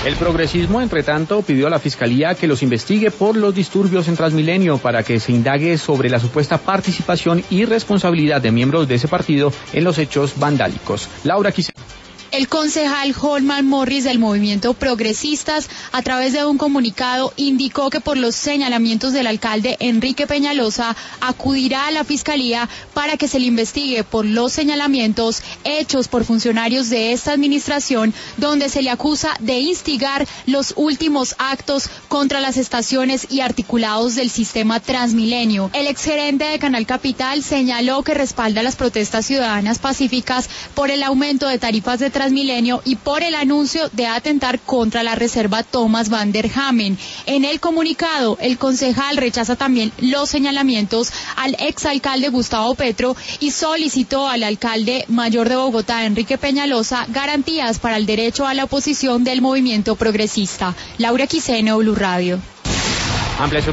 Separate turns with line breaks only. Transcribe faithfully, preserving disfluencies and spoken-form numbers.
El progresismo, entre tanto, pidió a la Fiscalía que los investigue por los disturbios en Transmilenio para que se indague sobre la supuesta participación y responsabilidad de miembros de ese partido en los hechos vandálicos. Laura Quiseno.
El concejal Holman Morris del Movimiento Progresistas, a través de un comunicado, indicó que por los señalamientos del alcalde Enrique Peñalosa acudirá a la Fiscalía para que se le investigue por los señalamientos hechos por funcionarios de esta administración, donde se le acusa de instigar los últimos actos contra las estaciones y articulados del sistema Transmilenio. El exgerente de Canal Capital señaló que respalda las protestas ciudadanas pacíficas por el aumento de tarifas de Transmilenio Transmilenio y por el anuncio de atentar contra la reserva Thomas van der Hamen. En el comunicado, el concejal rechaza también los señalamientos al exalcalde Gustavo Petro y solicitó al alcalde mayor de Bogotá, Enrique Peñalosa, garantías para el derecho a la oposición del movimiento progresista. Laura Quiseno, Blue Radio.
Ampliación